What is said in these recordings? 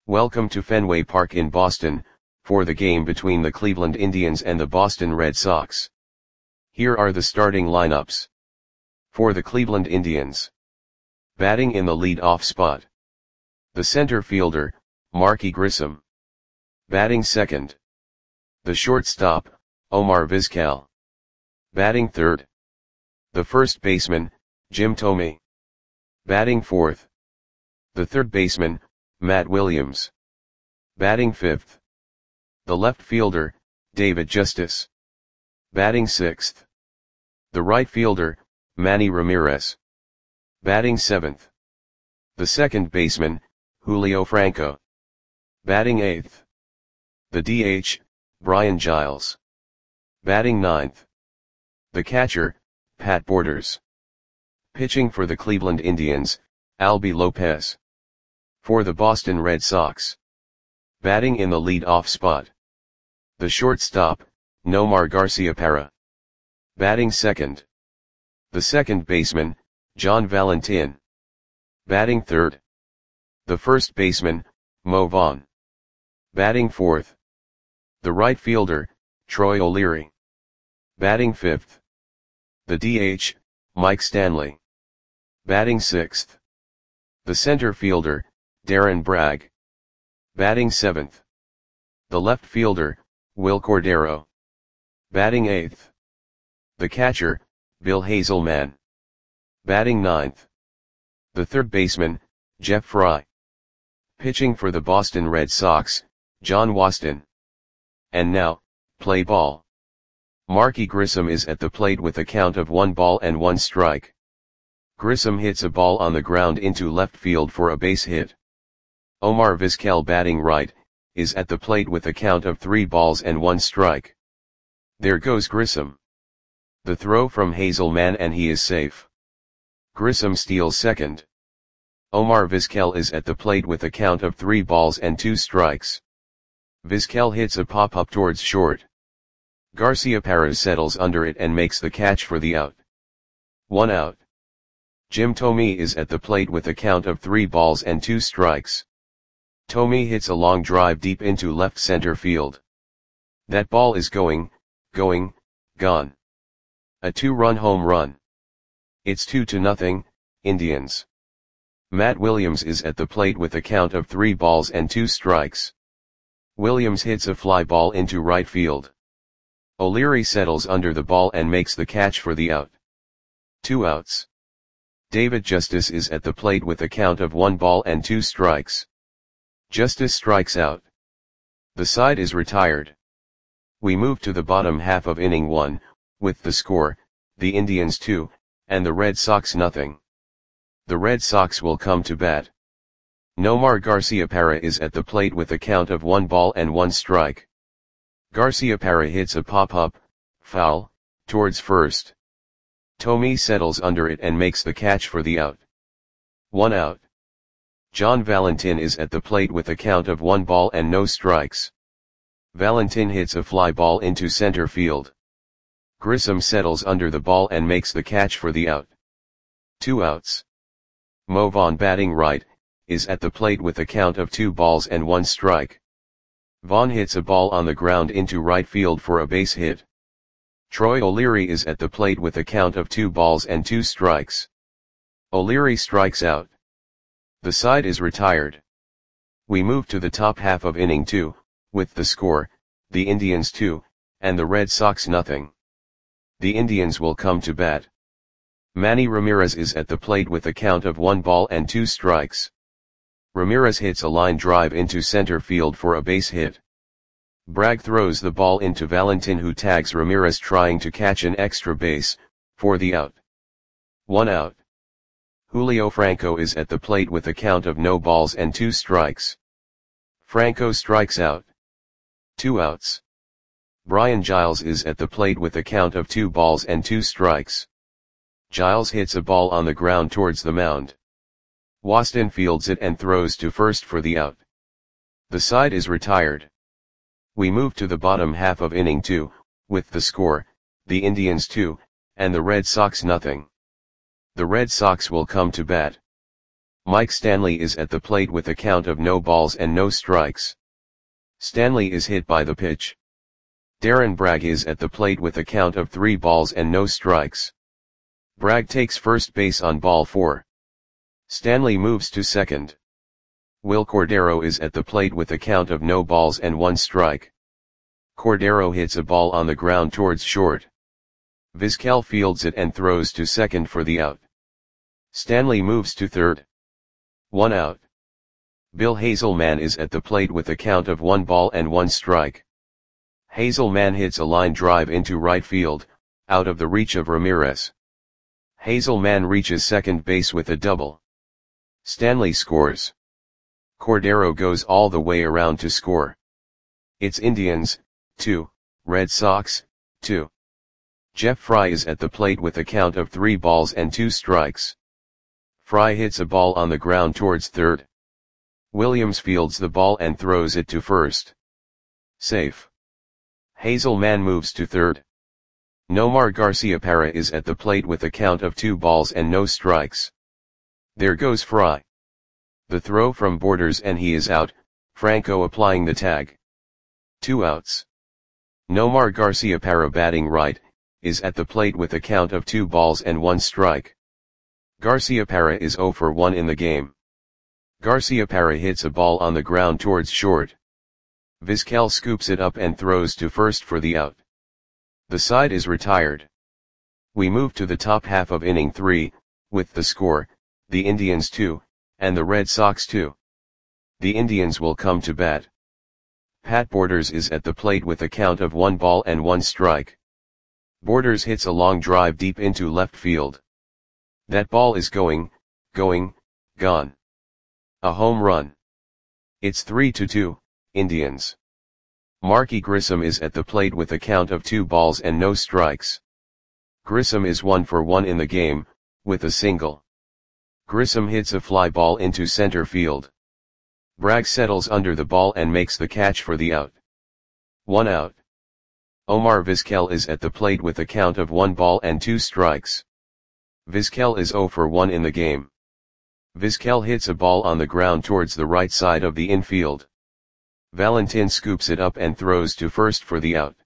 Welcome to Fenway Park in Boston, for the game between the Cleveland Indians and the Boston Red Sox. Here are the starting lineups. For the Cleveland Indians. Batting in the lead-off spot. The center fielder, Marky Grissom. Batting second. The shortstop, Omar Vizquel. Batting third. The first baseman, Jim Thome. Batting fourth. The third baseman, Matt Williams. Batting fifth. The left fielder, David Justice. Batting sixth. The right fielder, Manny Ramirez. Batting seventh. The second baseman, Julio Franco. Batting eighth. The DH, Brian Giles. Batting ninth. The catcher, Pat Borders. Pitching for the Cleveland Indians, Albie Lopez. For the Boston Red Sox. Batting in the lead-off spot. The shortstop, Nomar Garciaparra. Batting second. The second baseman, John Valentin. Batting third. The first baseman, Mo Vaughn. Batting fourth. The right fielder, Troy O'Leary. Batting fifth. The DH, Mike Stanley. Batting sixth. The center fielder, Darren Bragg. Batting seventh. The left fielder, Will Cordero. Batting eighth. The catcher, Bill Hazelman. Batting ninth. The third baseman, Jeff Fry. Pitching for the Boston Red Sox, John Waston. And now, play ball. Marky Grissom is at the plate with a count of 1 strike. Grissom hits a ball on the ground into left field for a base hit. Omar Vizquel, batting right, is at the plate with a count of 3 strike. There goes Grissom. The throw from Hazelman and he is safe. Grissom steals second. Omar Vizquel is at the plate with a count of 3 strikes. Vizquel hits a pop-up towards short. Garciaparra settles under it and makes the catch for the out. 1 out. Jim Thome is at the plate with a count of 3 strikes. Thome hits a long drive deep into left center field. That ball is gone. A 2-run home run. It's 2-0, Indians. Matt Williams is at the plate with a count of 3 strikes. Williams hits a fly ball into right field. O'Leary settles under the ball and makes the catch for the out. 2 outs. David Justice is at the plate with a count of 1 strikes. Justice strikes out. The side is retired. We move to the bottom half of inning 1, with the score, the Indians 2, and the Red Sox nothing. The Red Sox will come to bat. Nomar Garciaparra is at the plate with a count of 1 strike. Garciaparra hits a pop-up, foul, towards first. Thome settles under it and makes the catch for the out. 1 out. John Valentin is at the plate with a count of 1 strikes. Valentin hits a fly ball into center field. Grissom settles under the ball and makes the catch for the out. 2 outs. Mo Vaughn, batting right, is at the plate with a count of 2 strike. Vaughn hits a ball on the ground into right field for a base hit. Troy O'Leary is at the plate with a count of 2 strikes. O'Leary strikes out. The side is retired. We move to the top half of inning 2, with the score, the Indians 2, and the Red Sox nothing. The Indians will come to bat. Manny Ramirez is at the plate with a count of 1 strikes. Ramirez hits a line drive into center field for a base hit. Bragg throws the ball into Valentin, who tags Ramirez trying to catch an extra base, for the out. 1 out. Julio Franco is at the plate with a count of 2 strikes. Franco strikes out. 2 outs. Brian Giles is at the plate with a count of 2 strikes. Giles hits a ball on the ground towards the mound. Waston fields it and throws to first for the out. The side is retired. We move to the bottom half of inning 2, with the score, the Indians 2, and the Red Sox nothing. The Red Sox will come to bat. Mike Stanley is at the plate with a count of no balls and no strikes. Stanley is hit by the pitch. Darren Bragg is at the plate with a count of 3 balls and no strikes. Bragg takes first base on ball 4. Stanley moves to second. Will Cordero is at the plate with a count of no balls and 1 strike. Cordero hits a ball on the ground towards short. Vizquel fields it and throws to second for the out. Stanley moves to third. 1 out. Bill Hazelman is at the plate with a count of 1 ball and 1 strike. Hazelman hits a line drive into right field, out of the reach of Ramirez. Hazelman reaches second base with a double. Stanley scores. Cordero goes all the way around to score. It's Indians, 2, Red Sox, 2. Jeff Fry is at the plate with a count of 3 balls and 2 strikes. Fry hits a ball on the ground towards third. Williams fields the ball and throws it to first. Safe. Hazelman moves to third. Nomar Garciaparra is at the plate with a count of 2 balls and no strikes. There goes Fry. The throw from Borders and he is out, Franco applying the tag. 2 outs. Nomar Garciaparra batting right, is at the plate with a count of 2 balls and 1 strike. Garciaparra is 0 for 1 in the game. Garciaparra hits a ball on the ground towards short. Vizquel scoops it up and throws to first for the out. The side is retired. We move to the top half of inning 3, with the score, the Indians 2, and the Red Sox 2. The Indians will come to bat. Pat Borders is at the plate with a count of 1 ball and 1 strike. Borders hits a long drive deep into left field. That ball is gone. A home run. It's 3-2, Indians. Marky Grissom is at the plate with a count of 2 balls and no strikes. Grissom is 1 for 1 in the game, with a single. Grissom hits a fly ball into center field. Bragg settles under the ball and makes the catch for the out. 1 out. Omar Vizquel is at the plate with a count of 1 ball and 2 strikes. Vizquel is 0 for 1 in the game. Vizquel hits a ball on the ground towards the right side of the infield. Valentin scoops it up and throws to first for the out.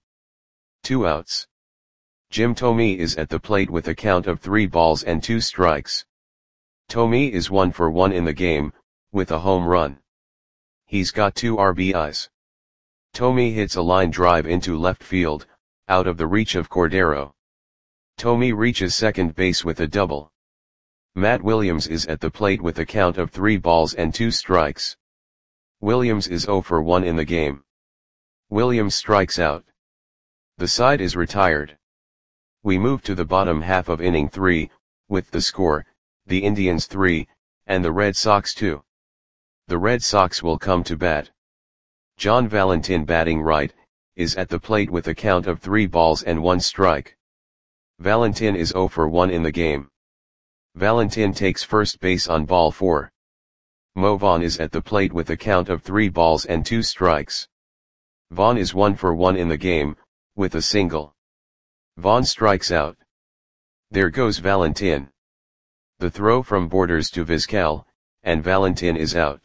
2 outs. Jim Thome is at the plate with a count of 3 balls and 2 strikes. Thome is 1 for 1 in the game, with a home run. He's got 2 RBIs. Thome hits a line drive into left field, out of the reach of Cordero. Thome reaches second base with a double. Matt Williams is at the plate with a count of 3 balls and 2 strikes. Williams is 0 for 1 in the game. Williams strikes out. The side is retired. We move to the bottom half of inning 3, with the score, the Indians 3, and the Red Sox 2. The Red Sox will come to bat. John Valentin batting right, is at the plate with a count of 3 balls and 1 strike. Valentin is 0 for 1 in the game. Valentin takes first base on ball 4. Mo Vaughn is at the plate with a count of 3 balls and 2 strikes. Vaughn is 1 for 1 in the game, with a single. Vaughn strikes out. There goes Valentin. The throw from Borders to Vizquel, and Valentin is out.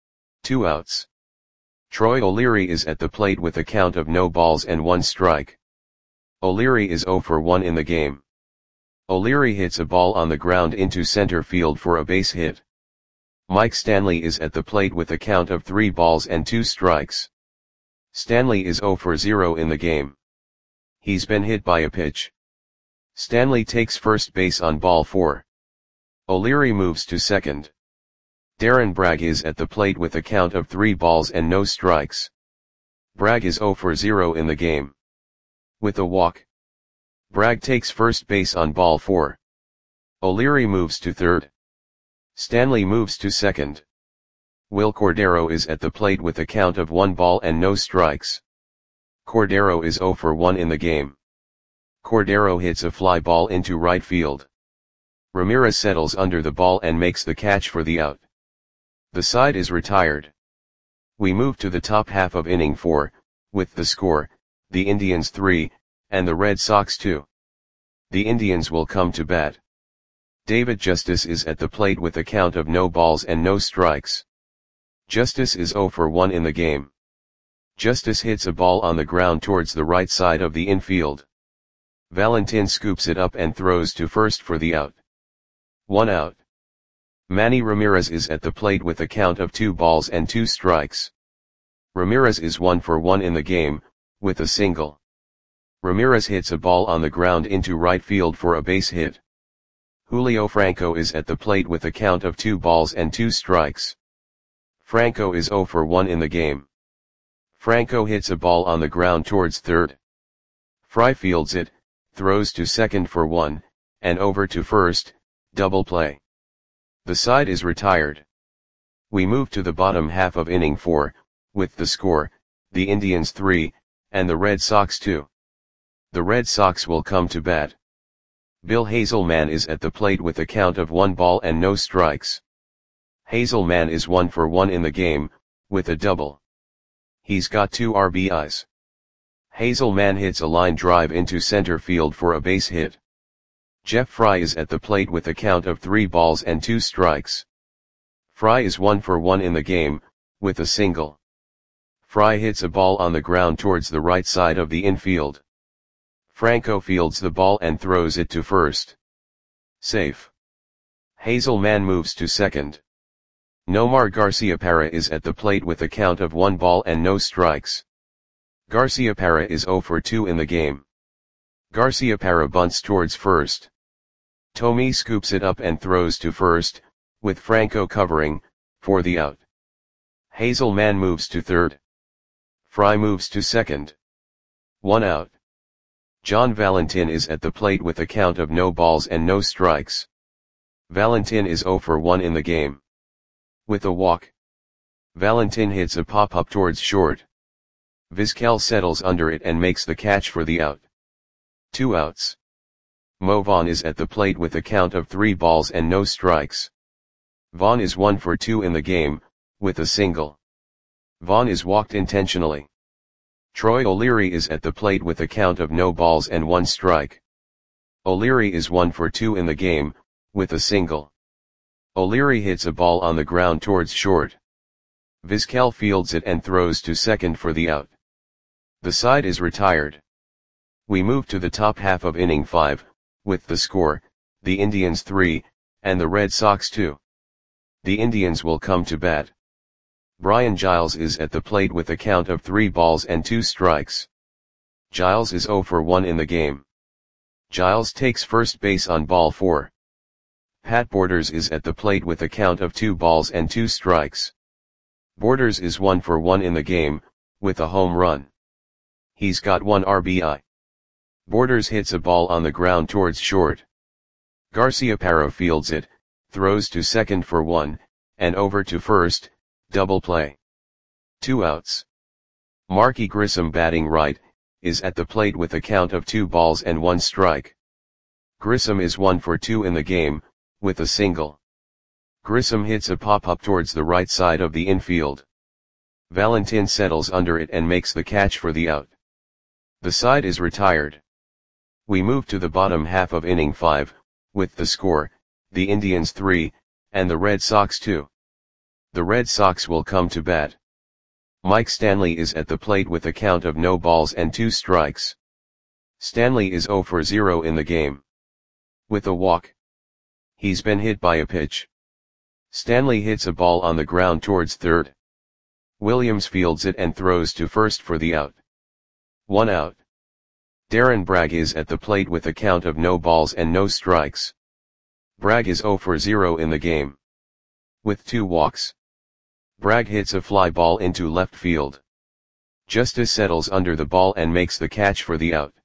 2 outs. Troy O'Leary is at the plate with a count of no balls and 1 strike. O'Leary is 0 for 1 in the game. O'Leary hits a ball on the ground into center field for a base hit. Mike Stanley is at the plate with a count of 3 balls and 2 strikes. Stanley is 0 for 0 in the game. He's been hit by a pitch. Stanley takes first base on ball 4. O'Leary moves to second. Darren Bragg is at the plate with a count of 3 balls and no strikes. Bragg is 0 for 0 in the game. With a walk. Bragg takes first base on ball 4. O'Leary moves to third. Stanley moves to second. Will Cordero is at the plate with a count of 1 ball and no strikes. Cordero is 0 for 1 in the game. Cordero hits a fly ball into right field. Ramirez settles under the ball and makes the catch for the out. The side is retired. We move to the top half of inning 4, with the score, the Indians 3, and the Red Sox 2. The Indians will come to bat. David Justice is at the plate with a count of no balls and no strikes. Justice is 0 for 1 in the game. Justice hits a ball on the ground towards the right side of the infield. Valentin scoops it up and throws to first for the out. 1 out. Manny Ramirez is at the plate with a count of 2 balls and 2 strikes. Ramirez is 1 for 1 in the game, with a single. Ramirez hits a ball on the ground into right field for a base hit. Julio Franco is at the plate with a count of 2 balls and 2 strikes. Franco is 0 for 1 in the game. Franco hits a ball on the ground towards third. Fry fields it, throws to second for 1, and over to first, double play. The side is retired. We move to the bottom half of inning 4, with the score, the Indians 3, and the Red Sox 2. The Red Sox will come to bat. Bill Hazelman is at the plate with a count of 1 ball and no strikes. Hazelman is 1 for 1 in the game, with a double. He's got 2 RBIs. Hazelman hits a line drive into center field for a base hit. Jeff Fry is at the plate with a count of 3 balls and 2 strikes. Fry is 1 for 1 in the game, with a single. Fry hits a ball on the ground towards the right side of the infield. Franco fields the ball and throws it to first. Safe. Hazelman moves to second. Nomar Garciaparra is at the plate with a count of 1 ball and no strikes. Garciaparra is 0 for 2 in the game. Garciaparra bunts towards first. Tommy scoops it up and throws to first, with Franco covering, for the out. Hazelman moves to third. Fry moves to second. 1 out. John Valentin is at the plate with a count of no balls and no strikes. Valentin is 0 for 1 in the game. With a walk. Valentin hits a pop-up towards short. Vizquel settles under it and makes the catch for the out. 2 outs. Mo Vaughn is at the plate with a count of 3 balls and no strikes. Vaughn is 1 for 2 in the game, with a single. Vaughn is walked intentionally. Troy O'Leary is at the plate with a count of no balls and 1 strike. O'Leary is 1 for 2 in the game, with a single. O'Leary hits a ball on the ground towards short. Vizquel fields it and throws to second for the out. The side is retired. We move to the top half of inning 5, with the score, the Indians 3, and the Red Sox 2. The Indians will come to bat. Brian Giles is at the plate with a count of 3 balls and 2 strikes. Giles is 0 for 1 in the game. Giles takes first base on ball 4. Pat Borders is at the plate with a count of 2 balls and 2 strikes. Borders is 1 for 1 in the game, with a home run. He's got 1 RBI. Borders hits a ball on the ground towards short. Garciaparra fields it, throws to second for 1, and over to first, double play. 2 outs. Marky Grissom batting right, is at the plate with a count of 2 balls and 1 strike. Grissom is 1 for 2 in the game, with a single. Grissom hits a pop-up towards the right side of the infield. Valentin settles under it and makes the catch for the out. The side is retired. We move to the bottom half of inning 5, with the score, the Indians 3, and the Red Sox 2. The Red Sox will come to bat. Mike Stanley is at the plate with a count of no balls and 2 strikes. Stanley is 0 for 0 in the game. With a walk. He's been hit by a pitch. Stanley hits a ball on the ground towards third. Williams fields it and throws to first for the out. 1 out. Darren Bragg is at the plate with a count of no balls and no strikes. Bragg is 0 for 0 in the game. With 2 walks. Bragg hits a fly ball into left field. Justice settles under the ball and makes the catch for the out.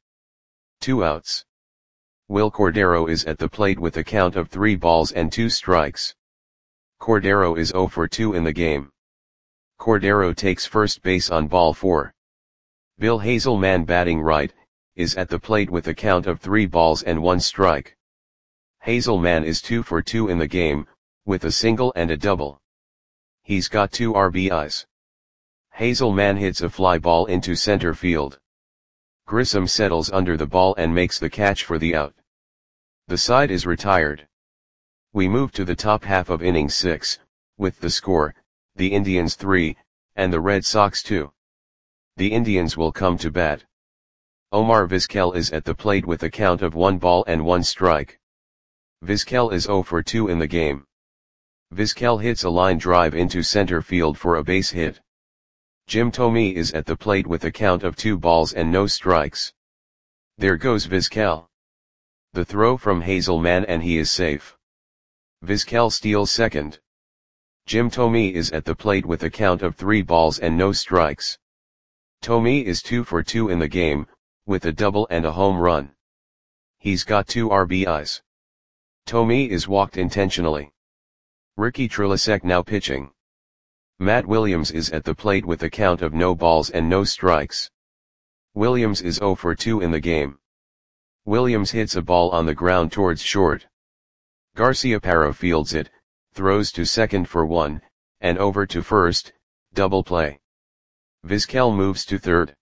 2 outs. Will Cordero is at the plate with a count of 3 balls and 2 strikes. Cordero is 0 for 2 in the game. Cordero takes first base on ball 4. Bill Hazelman batting right, is at the plate with a count of 3 balls and 1 strike. Hazelman is 2 for 2 in the game, with a single and a double. He's got 2 RBIs. Hazelman hits a fly ball into center field. Grissom settles under the ball and makes the catch for the out. The side is retired. We move to the top half of inning 6, with the score, the Indians 3, and the Red Sox 2. The Indians will come to bat. Omar Vizquel is at the plate with a count of 1 ball and 1 strike. Vizquel is 0 for 2 in the game. Vizquel hits a line drive into center field for a base hit. Jim Thome is at the plate with a count of 2 balls and no strikes. There goes Vizquel. The throw from Hazelman and he is safe. Vizquel steals second. Jim Thome is at the plate with a count of 3 balls and no strikes. Thome is 2 for 2 in the game, with a double and a home run. He's got 2 RBIs. Thome is walked intentionally. Ricky Trilasek now pitching. Matt Williams is at the plate with a count of no balls and no strikes. Williams is 0 for 2 in the game. Williams hits a ball on the ground towards short. Garciaparra fields it, throws to second for 1, and over to first, double play. Vizquel moves to third.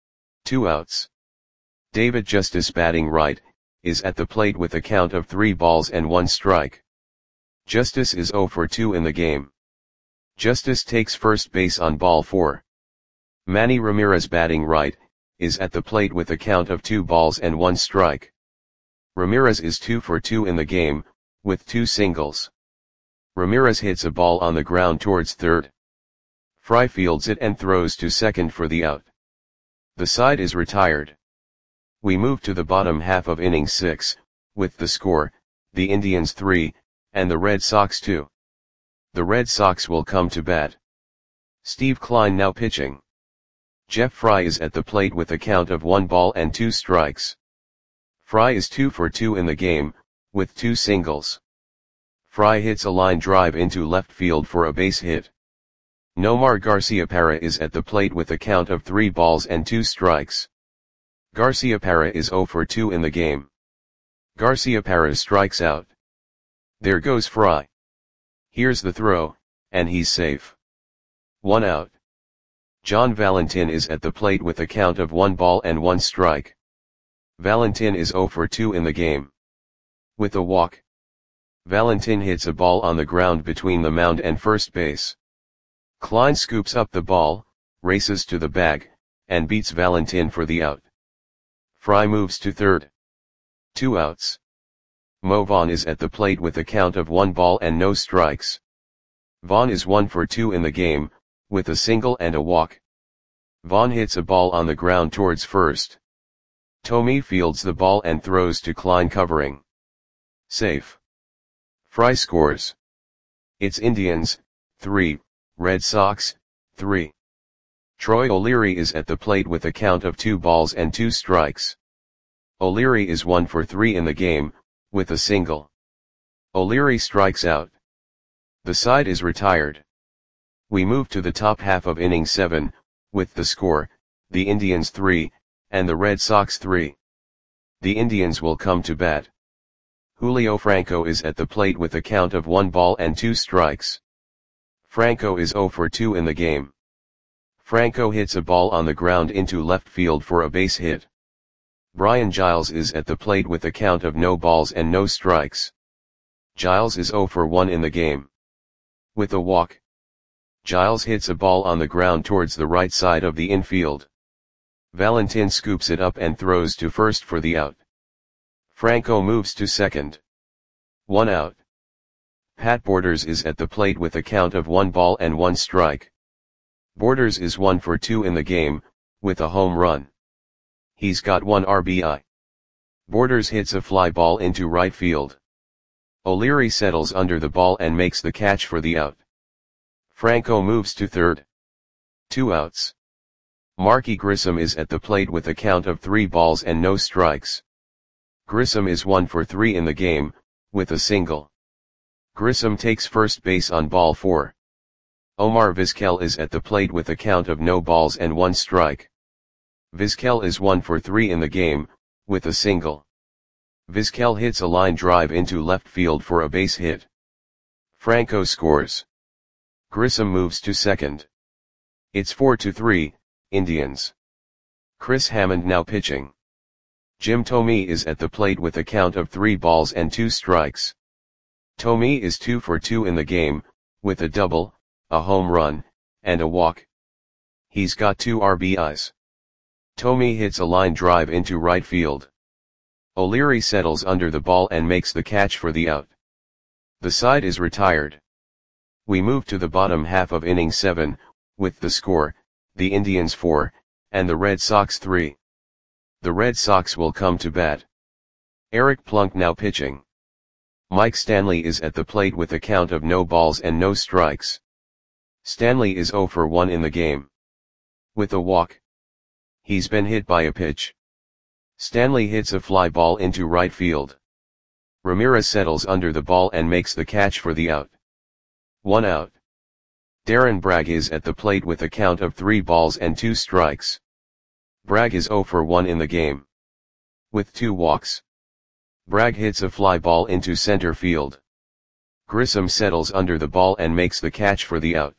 2 outs. David Justice batting right, is at the plate with a count of 3 balls and 1 strike. Justice is 0 for 2 in the game. Justice takes first base on ball 4. Manny Ramirez batting right, is at the plate with a count of 2 balls and 1 strike. Ramirez is 2 for 2 in the game, with 2 singles. Ramirez hits a ball on the ground towards third. Fry fields it and throws to second for the out. The side is retired. We move to the bottom half of inning 6, with the score, the Indians 3, and the Red Sox 2. The Red Sox will come to bat. Steve Kline now pitching. Jeff Fry is at the plate with a count of 1 ball and 2 strikes. Fry is 2 for 2 in the game, with 2 singles. Fry hits a line drive into left field for a base hit. Nomar Garciaparra is at the plate with a count of 3 balls and 2 strikes. Garciaparra is 0 for 2 in the game. Garciaparra strikes out. There goes Fry. Here's the throw, and he's safe. 1 out. John Valentin is at the plate with a count of 1 ball and 1 strike. Valentin is 0 for 2 in the game. With a walk. Valentin hits a ball on the ground between the mound and first base. Kline scoops up the ball, races to the bag, and beats Valentin for the out. Fry moves to third. 2 outs. Mo Vaughn is at the plate with a count of 1 ball and no strikes. Vaughn is 1 for 2 in the game, with a single and a walk. Vaughn hits a ball on the ground towards first. Thome fields the ball and throws to Kline covering. Safe. Fry scores. It's Indians, 3, Red Sox, 3. Troy O'Leary is at the plate with a count of 2 balls and 2 strikes. O'Leary is 1 for 3 in the game, with a single. O'Leary strikes out. The side is retired. We move to the top half of inning 7, with the score, the Indians 3, and the Red Sox 3. The Indians will come to bat. Julio Franco is at the plate with a count of 1 ball and 2 strikes. Franco is 0 for 2 in the game. Franco hits a ball on the ground into left field for a base hit. Brian Giles is at the plate with a count of no balls and no strikes. Giles is 0 for 1 in the game. With a walk. Giles hits a ball on the ground towards the right side of the infield. Valentin scoops it up and throws to first for the out. Franco moves to second. 1 out. Pat Borders is at the plate with a count of 1 ball and 1 strike. Borders is 1 for 2 in the game, with a home run. He's got 1 RBI. Borders hits a fly ball into right field. O'Leary settles under the ball and makes the catch for the out. Franco moves to third. 2 outs. Marky Grissom is at the plate with a count of 3 balls and no strikes. Grissom is 1 for 3 in the game, with a single. Grissom takes first base on ball 4. Omar Vizquel is at the plate with a count of no balls and 1 strike. Vizquel is 1 for 3 in the game, with a single. Vizquel hits a line drive into left field for a base hit. Franco scores. Grissom moves to second. It's 4-3, Indians. Chris Hammond now pitching. Jim Thome is at the plate with a count of 3 balls and 2 strikes. Tommy is 2 for 2 in the game, with a double, a home run, and a walk. He's got 2 RBIs. Tommy hits a line drive into right field. O'Leary settles under the ball and makes the catch for the out. The side is retired. We move to the bottom half of inning 7, with the score, the Indians 4, and the Red Sox 3. The Red Sox will come to bat. Eric Plunk now pitching. Mike Stanley is at the plate with a count of no balls and no strikes. Stanley is 0 for 1 in the game. With a walk. He's been hit by a pitch. Stanley hits a fly ball into right field. Ramirez settles under the ball and makes the catch for the out. 1 out. Darren Bragg is at the plate with a count of 3 balls and 2 strikes. Bragg is 0 for 1 in the game. With 2 walks. Bragg hits a fly ball into center field. Grissom settles under the ball and makes the catch for the out.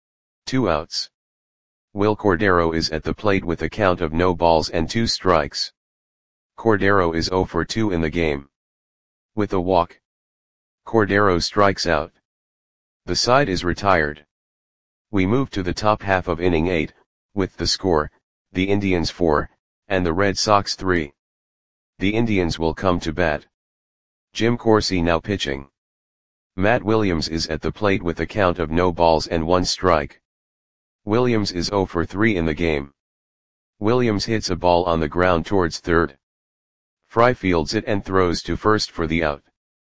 2 outs. Will Cordero is at the plate with a count of no balls and 2 strikes. Cordero is 0 for 2 in the game. With a walk. Cordero strikes out. The side is retired. We move to the top half of inning 8, with the score, the Indians 4, and the Red Sox 3. The Indians will come to bat. Jim Corsi now pitching. Matt Williams is at the plate with a count of no balls and 1 strike. Williams is 0 for 3 in the game. Williams hits a ball on the ground towards third. Fry fields it and throws to first for the out.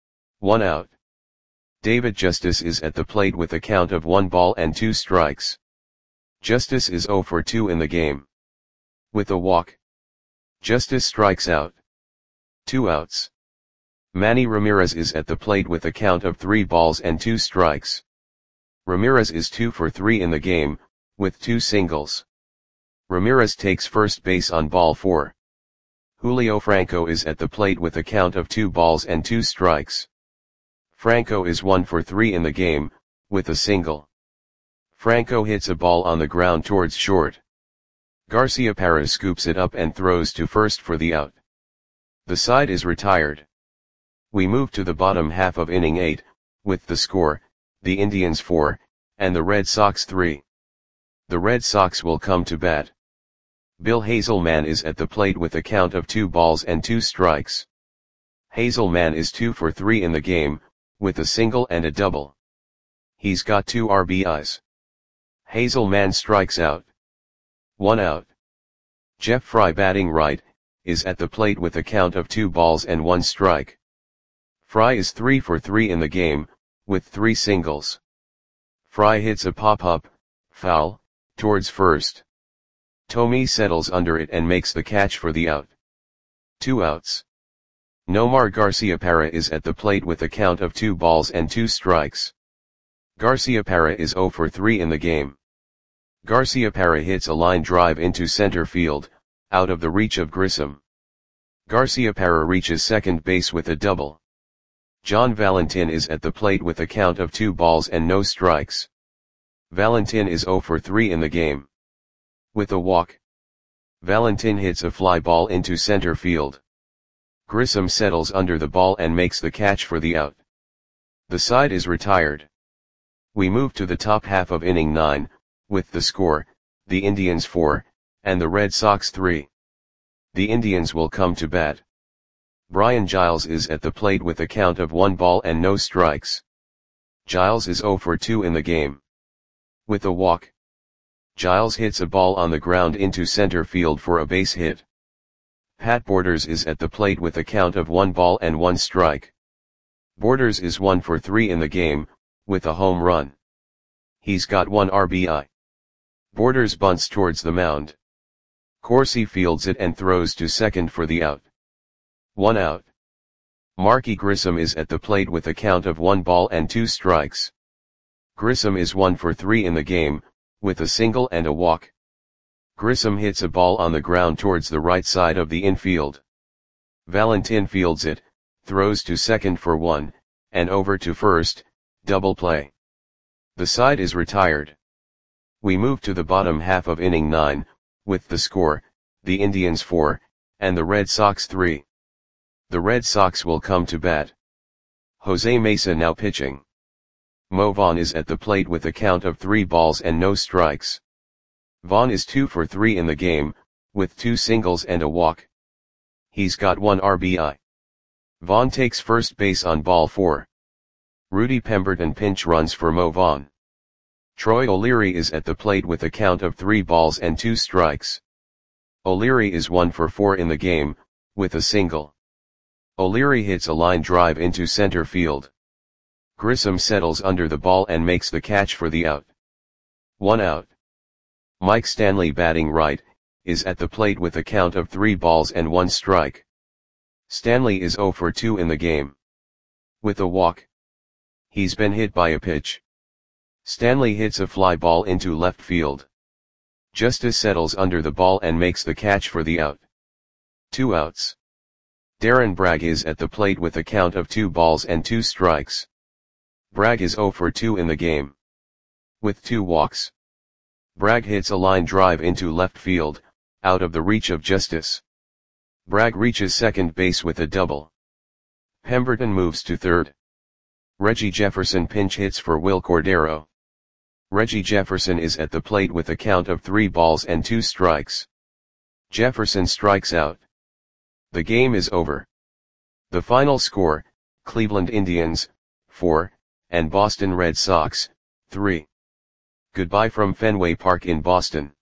1 out. David Justice is at the plate with a count of 1 ball and 2 strikes. Justice is 0 for 2 in the game. With a walk. Justice strikes out. 2 outs. Manny Ramirez is at the plate with a count of 3 balls and 2 strikes. Ramirez is 2 for 3 in the game, with 2 singles. Ramirez takes first base on ball 4. Julio Franco is at the plate with a count of 2 balls and 2 strikes. Franco is 1 for 3 in the game, with a single. Franco hits a ball on the ground towards short. Garciaparra scoops it up and throws to first for the out. The side is retired. We move to the bottom half of inning 8, with the score, the Indians 4, and the Red Sox 3. The Red Sox will come to bat. Bill Hazelman is at the plate with a count of 2 balls and 2 strikes. Hazelman is 2 for 3 in the game, with a single and a double. He's got 2 RBIs. Hazelman strikes out. 1 out. Jeff Fry batting right, is at the plate with a count of 2 balls and 1 strike. Fry is 3 for 3 in the game, with 3 singles. Fry hits a pop-up, foul, towards first. Tommy settles under it and makes the catch for the out. 2 outs. Nomar Garciaparra is at the plate with a count of 2 balls and 2 strikes. Garciaparra is 0 for 3 in the game. Garciaparra hits a line drive into center field, out of the reach of Grissom. Garciaparra reaches second base with a double. John Valentin is at the plate with a count of 2 balls and no strikes. Valentin is 0 for 3 in the game. With a walk. Valentin hits a fly ball into center field. Grissom settles under the ball and makes the catch for the out. The side is retired. We move to the top half of inning 9, with the score, the Indians 4, and the Red Sox 3. The Indians will come to bat. Brian Giles is at the plate with a count of 1 ball and no strikes. Giles is 0 for 2 in the game. With a walk. Giles hits a ball on the ground into center field for a base hit. Pat Borders is at the plate with a count of 1 ball and 1 strike. Borders is 1 for 3 in the game, with a home run. He's got 1 RBI. Borders bunts towards the mound. Corsi fields it and throws to second for the out. 1 out. Marky Grissom is at the plate with a count of 1 ball and 2 strikes. Grissom is 1 for 3 in the game, with a single and a walk. Grissom hits a ball on the ground towards the right side of the infield. Valentin fields it, throws to second for 1, and over to first, double play. The side is retired. We move to the bottom half of inning 9, with the score, the Indians 4, and the Red Sox 3. The Red Sox will come to bat. Jose Mesa now pitching. Mo Vaughn is at the plate with a count of 3 balls and no strikes. Vaughn is 2 for 3 in the game, with 2 singles and a walk. He's got 1 RBI. Vaughn takes first base on ball 4. Rudy Pemberton pinch runs for Mo Vaughn. Troy O'Leary is at the plate with a count of 3 balls and 2 strikes. O'Leary is 1 for 4 in the game, with a single. O'Leary hits a line drive into center field. Grissom settles under the ball and makes the catch for the out. 1 out. Mike Stanley batting right, is at the plate with a count of 3 balls and 1 strike. Stanley is 0 for 2 in the game. With a walk. He's been hit by a pitch. Stanley hits a fly ball into left field. Justice settles under the ball and makes the catch for the out. 2 outs. Darren Bragg is at the plate with a count of 2 balls and 2 strikes. Bragg is 0 for 2 in the game. With 2 walks. Bragg hits a line drive into left field, out of the reach of Justice. Bragg reaches second base with a double. Pemberton moves to third. Reggie Jefferson pinch hits for Will Cordero. Reggie Jefferson is at the plate with a count of 3 balls and 2 strikes. Jefferson strikes out. The game is over. The final score, Cleveland Indians, 4, and Boston Red Sox, 3. Goodbye from Fenway Park in Boston.